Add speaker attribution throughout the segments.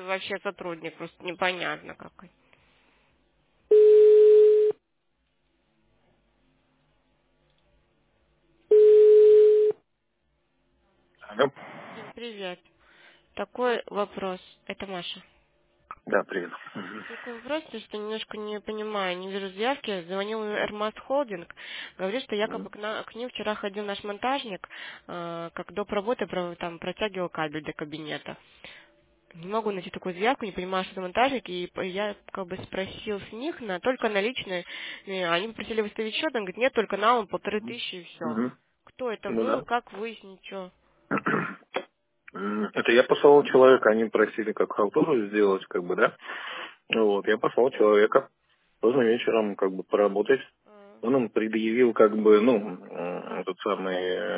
Speaker 1: вообще сотрудник, просто непонятно какой.
Speaker 2: Алло.
Speaker 1: Дим, привет. Такой вопрос. Это Маша.
Speaker 2: Да, привет. Мгм.
Speaker 1: Такой вопрос, что немножко не понимаю, не вижу заявки. Звонил Эрмас Холдинг, говорит, что якобы
Speaker 2: Мгм.
Speaker 1: к ним вчера ходил наш монтажник, как доп. Работы там протягивал кабель до кабинета. Не могу найти такую заявку, не понимаю, что это монтажник, и я как бы спросил с них только наличные. Они попросили выставить счет, он говорит, нет, только налом 1500 и все.
Speaker 2: Мгм.
Speaker 1: Кто это
Speaker 2: Ну
Speaker 1: был,
Speaker 2: да.
Speaker 1: как выяснить, что?
Speaker 2: Это я послал человека, они просили как халтуру сделать, как бы, да. Вот, я послал человека поздно вечером, как бы, поработать. Он им предъявил, как бы, ну, этот самый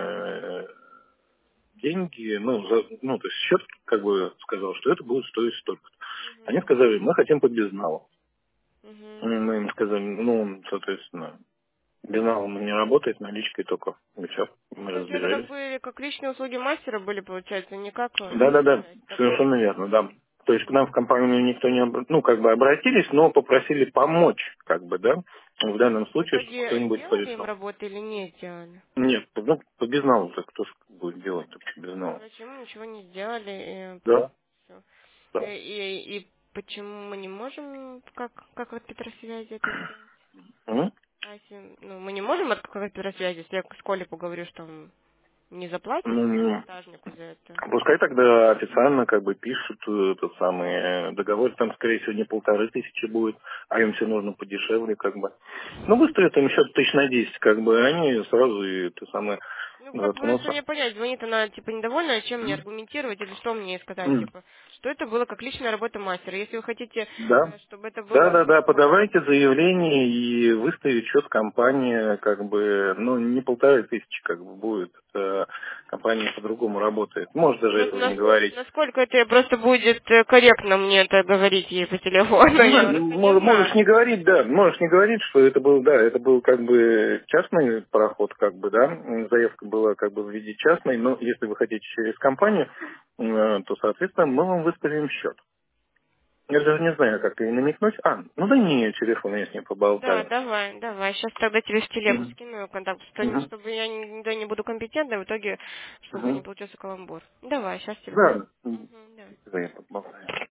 Speaker 2: деньги, ну, то есть счет, как бы, сказал, что это будет стоить столько. Они сказали, мы хотим по безналу.
Speaker 1: Мгм.
Speaker 2: Мы им сказали, ну, соответственно, безналом не работает, наличкой только. И все,
Speaker 1: Ну,
Speaker 2: мы
Speaker 1: то есть это как
Speaker 2: разбежались.
Speaker 1: бы как личные услуги мастера были, получается, не как
Speaker 2: Да-да-да,
Speaker 1: часть. Такого
Speaker 2: совершенно
Speaker 1: не
Speaker 2: верно,
Speaker 1: было.
Speaker 2: да. То есть к нам в компанию никто не, ну, как бы обратились, но попросили помочь, как бы, да, в данном
Speaker 1: В
Speaker 2: случае, чтобы
Speaker 1: итоге
Speaker 2: кто-нибудь
Speaker 1: сделали им
Speaker 2: порешал.
Speaker 1: работу или не сделали?
Speaker 2: Нет, ну, по безналу-то кто ж будет делать вообще
Speaker 1: Ну,
Speaker 2: безналу?
Speaker 1: зачем мы ничего не сделали?
Speaker 2: Да,
Speaker 1: Всё.
Speaker 2: да.
Speaker 1: И почему мы не можем как от Петросвязи это сделать?
Speaker 2: М?
Speaker 1: А если, ну, мы не можем от как от Петросвязи, если я с Колей поговорю, что он не заплатит
Speaker 2: Ну,
Speaker 1: монтажнику за это?
Speaker 2: пускай тогда официально как бы пишут тот самый договор, там, скорее всего, не 1500 будет, а им все нужно подешевле, как бы. Ну, выставят им счет 1000 на 10, как бы, они сразу и то самое
Speaker 1: Ну, как бы, что
Speaker 2: заткнутся.
Speaker 1: мне понять, звонит она, типа, недовольна, чем мне аргументировать или что мне сказать,
Speaker 2: М.
Speaker 1: типа, что это было как личная работа мастера. Если вы хотите,
Speaker 2: Да.
Speaker 1: чтобы это
Speaker 2: Да,
Speaker 1: было...
Speaker 2: да, да, подавайте заявление и выставить счет компании, как бы, ну, не 1500, как бы, будет. Компания по-другому работает. Может даже этого не говорить.
Speaker 1: Насколько это просто будет корректно мне это говорить ей по телефону,
Speaker 2: Ну, да,
Speaker 1: я просто не
Speaker 2: можешь
Speaker 1: знаю.
Speaker 2: не говорить, да, можешь не говорить, что это был, да, это был как бы частный пароход, как бы, да, заявка была как бы в виде частной, но если вы хотите через компанию, то, соответственно, мы вам выставим счет. Я даже не знаю, как ей намекнуть. Ну да не, телефон я с ней
Speaker 1: Да,
Speaker 2: поболтаю.
Speaker 1: давай, сейчас тогда тебе в телегу
Speaker 2: Мгм.
Speaker 1: скину контакт,
Speaker 2: Мгм.
Speaker 1: чтобы я да, не буду компетентной, в итоге, чтобы не
Speaker 2: Мгм.
Speaker 1: получился каламбур. Давай, сейчас тебе.
Speaker 2: Да,
Speaker 1: Мгм, давай.
Speaker 2: я поболтаю.